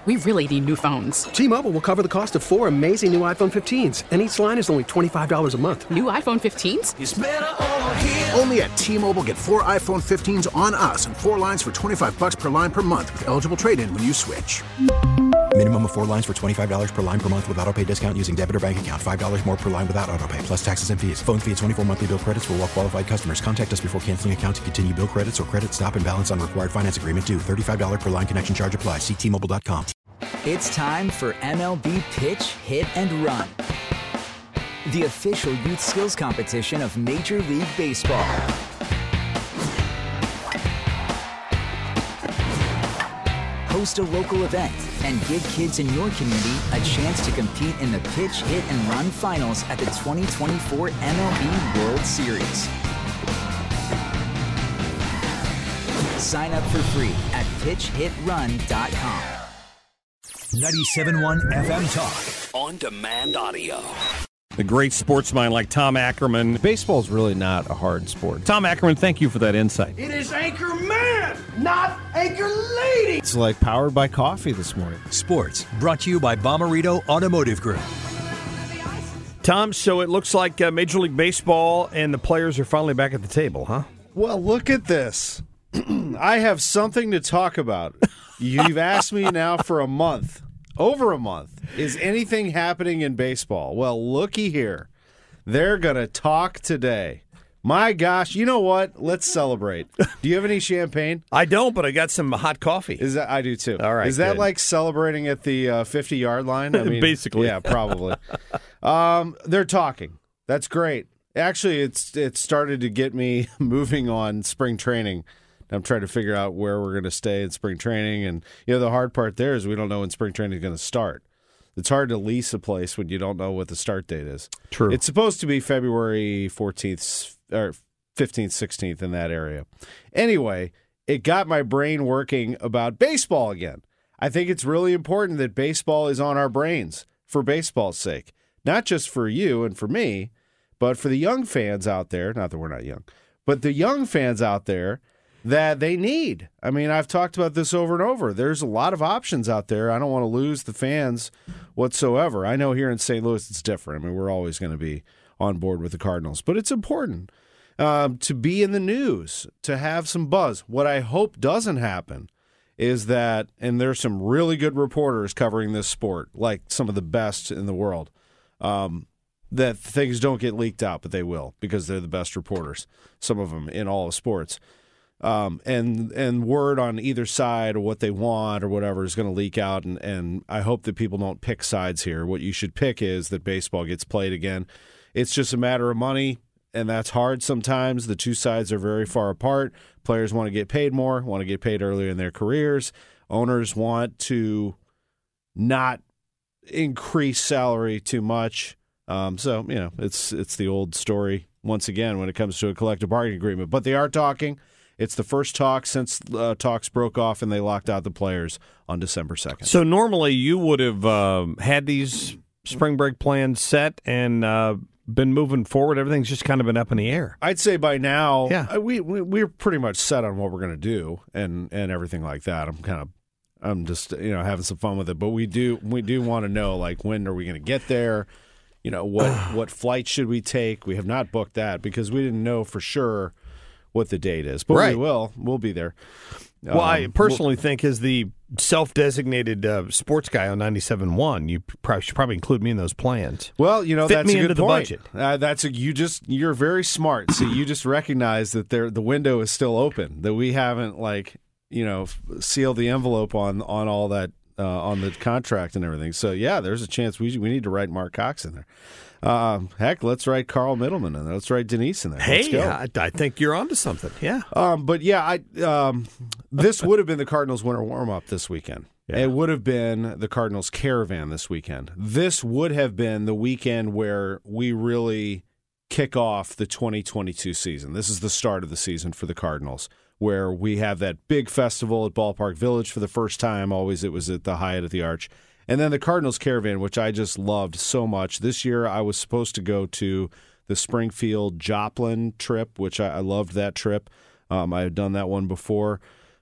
We really need new phones. T-Mobile will cover the cost of 4 amazing new iPhone 15s, and each line is only $25 a month. New iPhone 15s? It's better over here. Only at T-Mobile, get 4 iPhone 15s on us and 4 lines for $25 per line per month with eligible trade-in when you switch. Minimum of 4 lines for $25 per line per month with autopay discount using debit or bank account. $5 more per line without autopay, plus taxes and fees. Phone fee at 24 monthly bill credits for well-qualified customers. Contact us before canceling account to continue bill credits or credit stop and balance on required finance agreement due. $35 per line connection charge applies. See T-Mobile.com. It's time for MLB Pitch, Hit, and Run, the official youth skills competition of Major League Baseball. Host a local event and give kids in your community a chance to compete in the Pitch, Hit, and Run finals at the 2024 MLB World Series. Sign up for free at pitchhitrun.com. 97.1 FM Talk. On demand audio. The great sports mind like Tom Ackerman. Baseball's really not a hard sport. Tom Ackerman, thank you for that insight. It is Anchor Man, not Anchor Lady. It's like powered by coffee this morning. Sports brought to you by Bomarito Automotive Group. Tom, so it looks like Major League Baseball and the players are finally back at the table, huh? Well, look at this. I have something to talk about. You've asked me now for a month. Over a month. Is anything happening in baseball? Well, looky here. They're going to talk today. My gosh, you know what? Let's celebrate. Do you have any champagne? I don't, but I got some hot coffee. Is that I do too. All right. Is that good. Like celebrating at the 50-yard line? I mean, basically. Yeah, probably. They're talking. That's great. Actually, it started to get me moving on spring training. I'm trying to figure out where we're going to stay in spring training. And, the hard part there is we don't know when spring training is going to start. It's hard to lease a place when you don't know what the start date is. True. It's supposed to be February 14th or 15th, 16th in that area. Anyway, it got my brain working about baseball again. I think it's really important that baseball is on our brains for baseball's sake. Not just for you and for me, but for the young fans out there. Not that we're not young, but the young fans out there that they need. I mean, I've talked about this over and over. There's a lot of options out there. I don't want to lose the fans whatsoever. I know here in St. Louis it's different. I mean, we're always going to be on board with the Cardinals. But it's important to be in the news, to have some buzz. What I hope doesn't happen is that, and there's some really good reporters covering this sport, like some of the best in the world, that things don't get leaked out, but they will because they're the best reporters, some of them in all of sports. And word on either side or what they want or whatever is going to leak out, and I hope that people don't pick sides here. What you should pick is that baseball gets played again. It's just a matter of money, and that's hard sometimes. The two sides are very far apart. Players want to get paid more, want to get paid earlier in their careers. Owners want to not increase salary too much. So, it's the old story once again when it comes to a collective bargaining agreement. But they are talking. It's the first talk since talks broke off and they locked out the players on December 2nd. So normally you would have had these spring break plans set and been moving forward. Everything's just kind of been up in the air. I'd say by now, yeah. We're pretty much set on what we're going to do and everything like that. I'm just having some fun with it, but we do want to know, like, when are we going to get there? What flight should we take? We have not booked that because we didn't know for sure what the date is, but right. We'll be there. Well, I personally think as the self-designated sports guy on 97.1, you should probably include me in those plans. Well, Fit that's me a good into point. The budget. You're very smart. So you just recognize that the window is still open, that we haven't sealed the envelope on all that on the contract and everything. So yeah, there's a chance we need to write Mark Cox in there. Heck, let's write Carl Middleman in there. Let's write Denise in there. Hey, I think you're onto something. Yeah. But yeah, this would have been the Cardinals' winter warm-up this weekend. Yeah. It would have been the Cardinals' caravan this weekend. This would have been the weekend where we really kick off the 2022 season. This is the start of the season for the Cardinals, where we have that big festival at Ballpark Village for the first time. Always it was at the Hyatt at the Arch. And then the Cardinals Caravan, which I just loved so much. This year I was supposed to go to the Springfield Joplin trip, which I loved that trip. I had done that one before.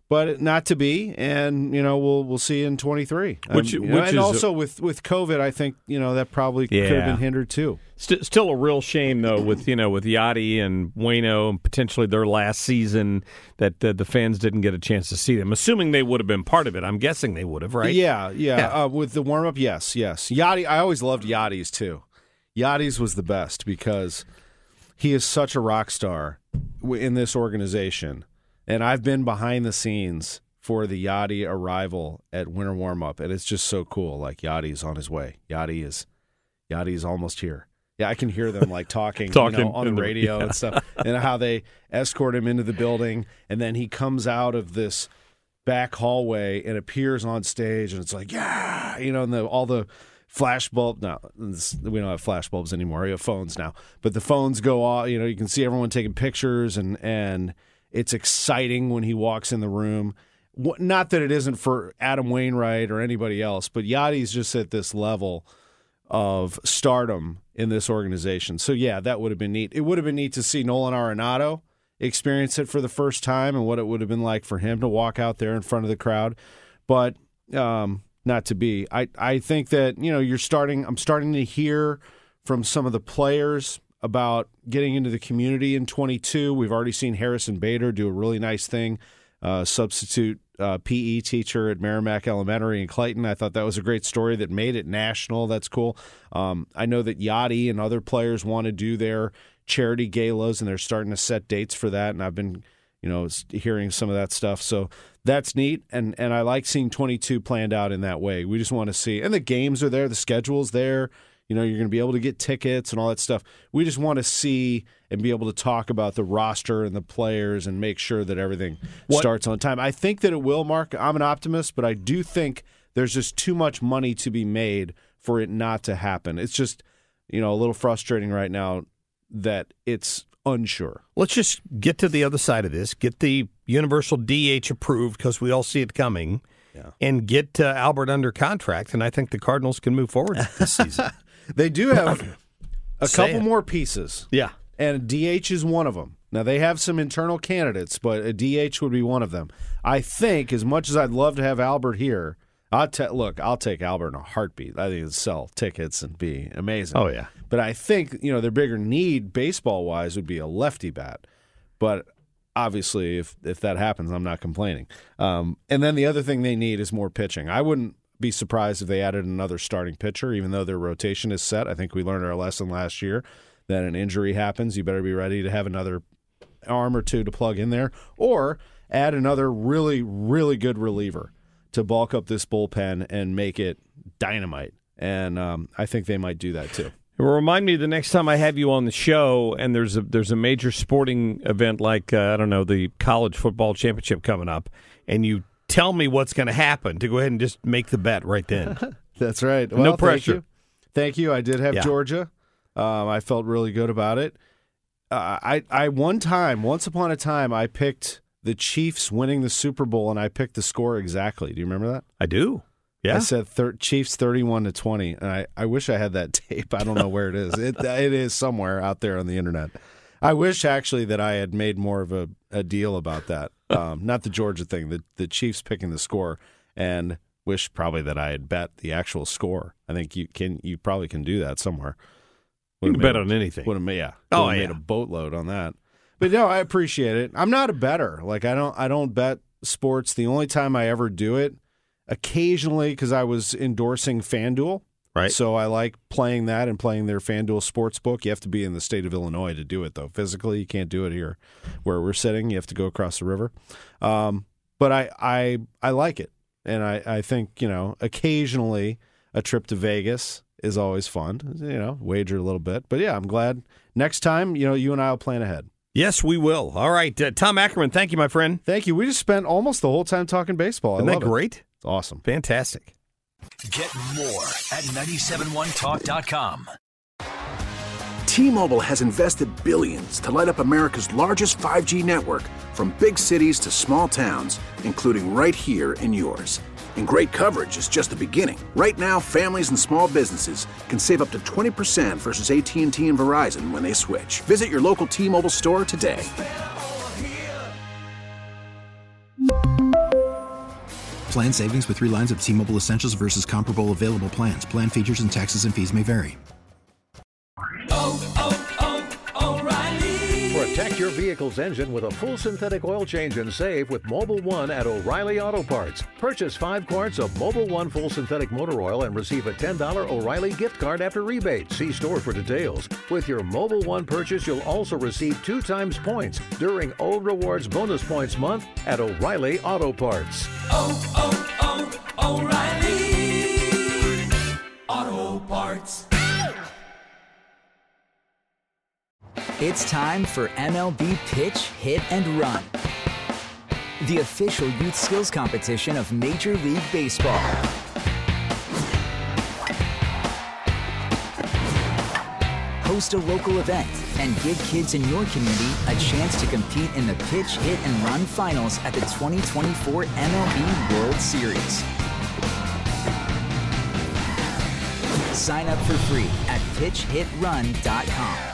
but not to be. And we'll see you in 23. Which and is also with COVID, I think that probably could have been hindered too. Still a real shame though with Yachty and Waino and potentially their last season that the fans didn't get a chance to see them. Assuming they would have been part of it, I'm guessing they would have, right? Yeah. With the warm up, yes. Yachty, I always loved Yachty's too. Yachty's was the best because he is such a rock star in this organization. And I've been behind the scenes for the Yachty arrival at winter warm-up, and it's just so cool. Like, Yachty's on his way. Yachty's almost here. Yeah, I can hear them talking on the radio and stuff, and how they escort him into the building, and then he comes out of this back hallway and appears on stage, and it's like, yeah, and all the flash bulb. No, we don't have flash bulbs anymore. We have phones now, but the phones go off. You can see everyone taking pictures, and it's exciting when he walks in the room. Not that it isn't for Adam Wainwright or anybody else, but Yachty's just at this level of stardom in this organization. So, yeah, that would have been neat. It would have been neat to see Nolan Arenado experience it for the first time and what it would have been like for him to walk out there in front of the crowd. But not to be. I think that, I'm starting to hear from some of the players about getting into the community in 22. We've already seen Harrison Bader do a really nice thing, substitute PE teacher at Merrimack Elementary in Clayton. I thought that was a great story that made it national. That's cool. I know that Yachty and other players want to do their charity galas, and they're starting to set dates for that, and I've been hearing some of that stuff. So that's neat, and I like seeing 22 planned out in that way. We just want to see, and the games are there, the schedule's there. You're going to be able to get tickets and all that stuff. We just want to see and be able to talk about the roster and the players and make sure that everything starts on time. I think that it will, Mark. I'm an optimist, but I do think there's just too much money to be made for it not to happen. It's just, a little frustrating right now that it's unsure. Let's just get to the other side of this, get the universal DH approved because we all see it coming, and get Albert under contract, and I think the Cardinals can move forward this season. They do have a couple more pieces. Yeah. And DH is one of them. Now, they have some internal candidates, but a DH would be one of them. I think, as much as I'd love to have Albert here, I'll take Albert in a heartbeat. I think it'd sell tickets and be amazing. Oh, yeah. But I think, their bigger need baseball-wise would be a lefty bat. But obviously, if that happens, I'm not complaining. And then the other thing they need is more pitching. I wouldn't be surprised if they added another starting pitcher, even though their rotation is set. I think we learned our lesson last year that an injury happens. You better be ready to have another arm or two to plug in there, or add another really, really good reliever to bulk up this bullpen and make it dynamite. And I think they might do that too. It will remind me the next time I have you on the show and there's a major sporting event like, the college football championship coming up, and you tell me what's going to happen to go ahead and just make the bet right then. That's right. Well, no pressure. Thank you. I did have Georgia. I felt really good about it. Once upon a time, I picked the Chiefs winning the Super Bowl, and I picked the score exactly. Do you remember that? I do. Yeah. I said Chiefs 31-20, and I wish I had that tape. I don't know where it is. It is somewhere out there on the internet. I wish, actually, that I had made more of a deal about that. Not the Georgia thing, the Chiefs picking the score, and wish probably that I had bet the actual score. I think you probably can do that somewhere. You can bet on anything. Made a boatload on that. But no, I appreciate it. I'm not a bettor. Like I don't bet sports. The only time I ever do it, occasionally, because I was endorsing FanDuel. Right. So I like playing that and playing their FanDuel Sportsbook. You have to be in the state of Illinois to do it, though. Physically, you can't do it here where we're sitting. You have to go across the river. But I like it. And I think, occasionally a trip to Vegas is always fun. Wager a little bit. But, yeah, I'm glad. Next time, you and I will plan ahead. Yes, we will. All right. Tom Ackerman, thank you, my friend. Thank you. We just spent almost the whole time talking baseball. Isn't that great? It's awesome. Fantastic. Get more at 971talk.com. T-Mobile has invested billions to light up America's largest 5G network, from big cities to small towns, including right here in yours. And great coverage is just the beginning. Right now, families and small businesses can save up to 20% versus AT&T and Verizon when they switch. Visit your local T-Mobile store today. Plan savings with 3 lines of T-Mobile Essentials versus comparable available plans. Plan features and taxes and fees may vary. O'Reilly. Protect your vehicle's engine with a full synthetic oil change and save with Mobil 1 at O'Reilly Auto Parts. Purchase 5 quarts of Mobil 1 full synthetic motor oil and receive a $10 O'Reilly gift card after rebate. See store for details. With your Mobil 1 purchase, you'll also receive 2 times points during Old Rewards Bonus Points Month at O'Reilly Auto Parts. O'Reilly Auto Parts. It's time for MLB Pitch, Hit, and Run, the official youth skills competition of Major League Baseball. Host a local event and give kids in your community a chance to compete in the Pitch, Hit, and Run finals at the 2024 MLB World Series. Sign up for free at pitchhitrun.com.